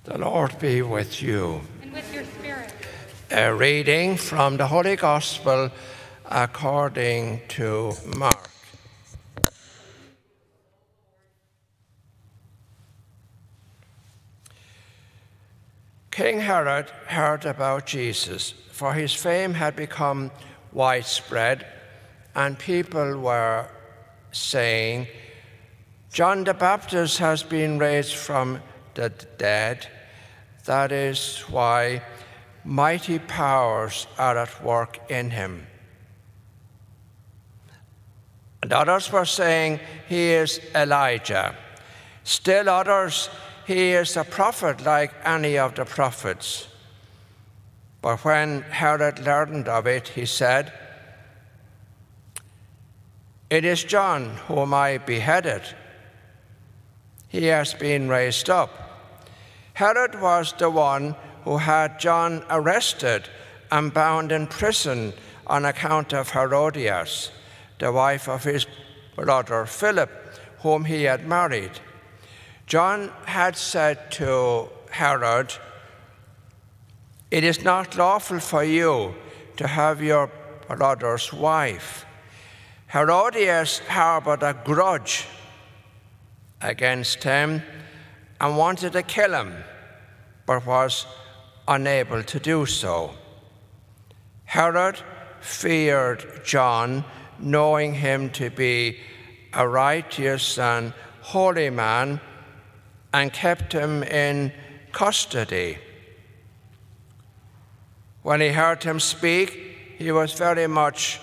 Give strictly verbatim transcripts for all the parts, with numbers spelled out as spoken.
The Lord be with you. And with your spirit. A reading from the Holy Gospel according to Mark. King Herod heard about Jesus, for his fame had become widespread, and people were saying, "John the Baptist has been raised from the dead. That is why mighty powers are at work in him." And others were saying, "He is Elijah." Still others, "He is a prophet like any of the prophets." But when Herod learned of it, he said, "It is John whom I beheaded. He has been raised up." Herod was the one who had John arrested and bound in prison on account of Herodias, the wife of his brother Philip, whom he had married. John had said to Herod, "It is not lawful for you to have your brother's wife." Herodias harbored a grudge against him and wanted to kill him, but was unable to do so. Herod feared John, knowing him to be a righteous and holy man, and kept him in custody. When he heard him speak, he was very much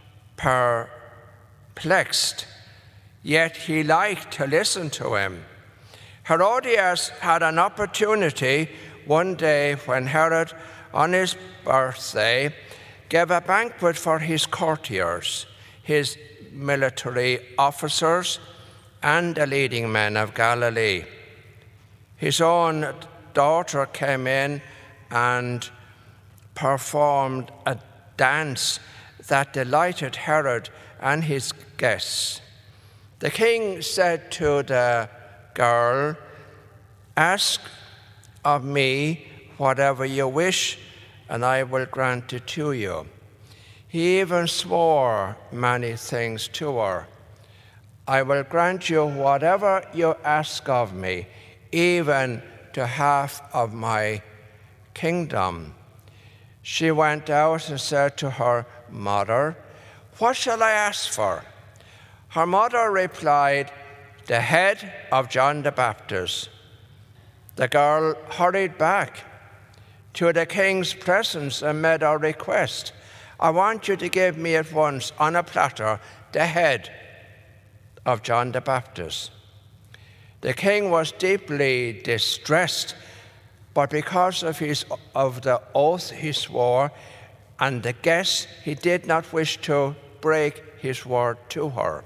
perplexed, yet he liked to listen to him. Herodias had an opportunity one day when Herod, on his birthday, gave a banquet for his courtiers, his military officers, and the leading men of Galilee. His own daughter came in and performed a dance that delighted Herod and his guests. The king said to the girl, "Ask of me whatever you wish, and I will grant it to you." He even swore many things to her. "I will grant you whatever you ask of me, even to half of my kingdom." She went out and said to her mother, "What shall I ask for?" Her mother replied, "The head of John the Baptist." The girl hurried back to the king's presence and made a request. "I want you to give me at once on a platter the head of John the Baptist." The king was deeply distressed, but because of, his, of the oath he swore and the guest, he did not wish to break his word to her.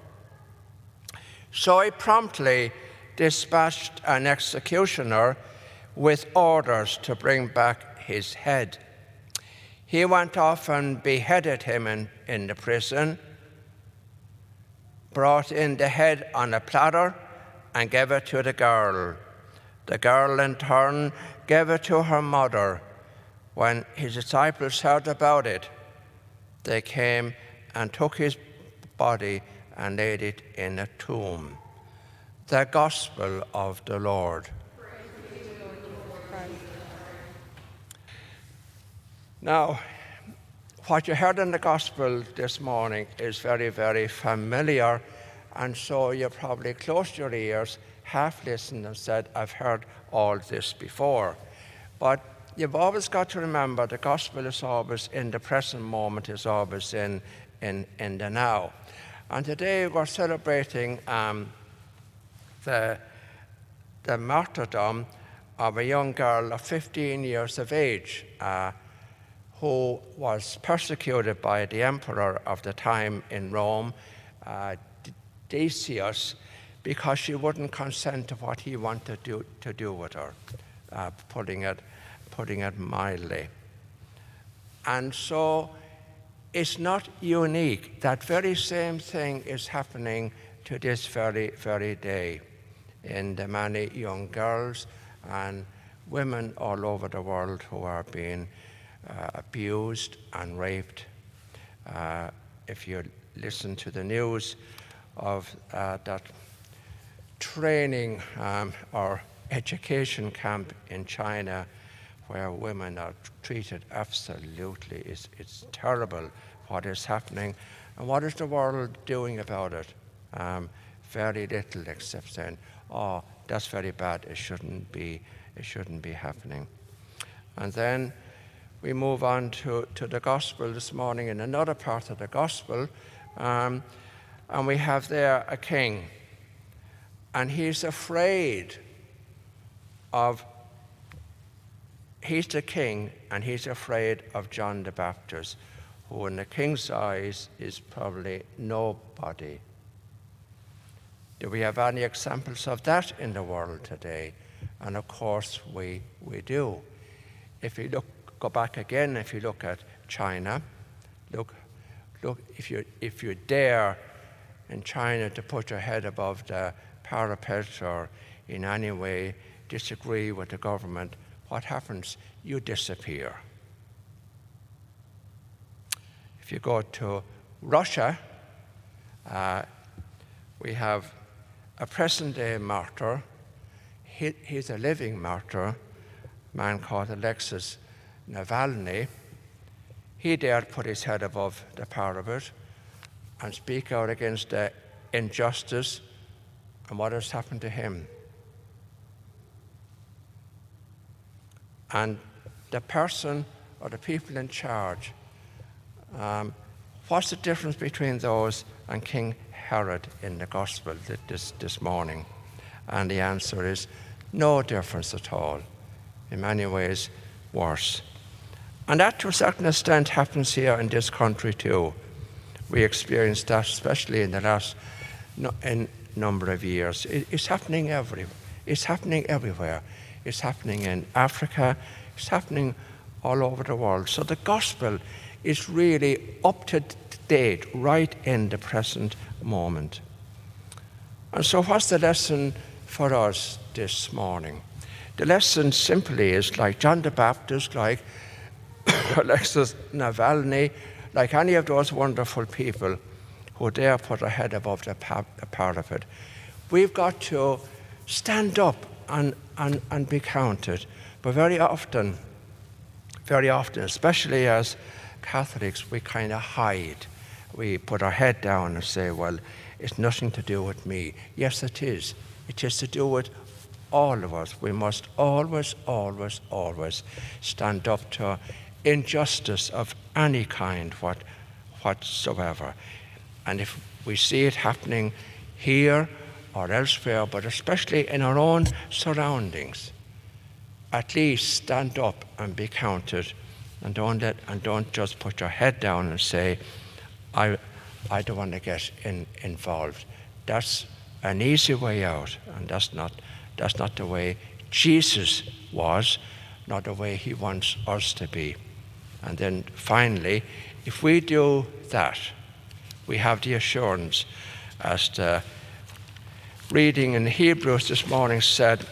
So he promptly dispatched an executioner with orders to bring back his head. He went off and beheaded him in, in the prison, brought in the head on a platter, and gave it to the girl. The girl, in turn, gave it to her mother. When his disciples heard about it, they came and took his body and laid it in a tomb. The Gospel of the Lord. Now, what you heard in the Gospel this morning is very, very familiar, and so you probably closed your ears, half listened and said, "I've heard all this before." But you've always got to remember the Gospel is always in the present moment, is always in, in, in the now. And today we're celebrating um, the, the martyrdom of a young girl of fifteen years of age, uh, who was persecuted by the emperor of the time in Rome, uh, Decius, because she wouldn't consent to what he wanted to do, to do with her, uh, putting it, putting it mildly. And so it's not unique. That very same thing is happening to this very, very day in the many young girls and women all over the world who are being uh, abused and raped. Uh, if you listen to the news of uh, that training um, or education camp in China where women are treated absolutely, it's, it's terrible what is happening. And what is the world doing about it? Um, very little, except saying, oh, that's very bad, it shouldn't be, it shouldn't be happening. And then we move on to, to the gospel this morning, in another part of the gospel, um, and we have there a king, and he's afraid of, he's the king, and he's afraid of John the Baptist, who in the king's eyes is probably nobody. Do we have any examples of that in the world today? And of course we, we do. If you look, go back again, if you look at China, look, look if, you, if you dare in China to put your head above the parapet or in any way disagree with the government, what happens? You disappear. If you go to Russia, uh, we have a present-day martyr. He, he's a living martyr, a man called Alexei Navalny. He dared put his head above the parapet and speak out against the injustice, and what has happened to him. And the person or the people in charge, um, what's the difference between those and King Herod in the gospel this, this morning? And the answer is no difference at all. In many ways, worse. And that, to a certain extent, happens here in this country too. We experienced that, especially in the last no, in number of years. It, it's happening everywhere. It's happening everywhere. It's happening in Africa. It's happening all over the world. So the gospel is really up to date, right in the present moment. And so what's the lesson for us this morning? The lesson simply is, like John the Baptist, like Alexei Navalny, like any of those wonderful people who dare put their head above the parapet, we've got to stand up and, and, and be counted. But very often, very often, especially as Catholics, we kind of hide. We put our head down and say, well, it's nothing to do with me. Yes, it is. It is to do with all of us. We must always, always, always stand up to injustice of any kind what, whatsoever. And if we see it happening here or elsewhere, but especially in our own surroundings, at least stand up and be counted, and don't let, and don't just put your head down and say, I, I don't want to get in, involved. That's an easy way out, and that's not, that's not the way Jesus was, not the way he wants us to be. And then finally, if we do that, we have the assurance, as the reading in Hebrews this morning said,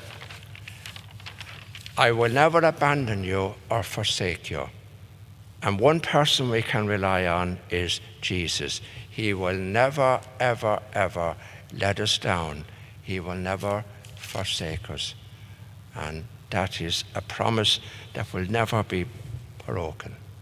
I will never abandon you or forsake you. And one person we can rely on is Jesus. He will never, ever, ever let us down. He will never forsake us. And that is a promise that will never be broken.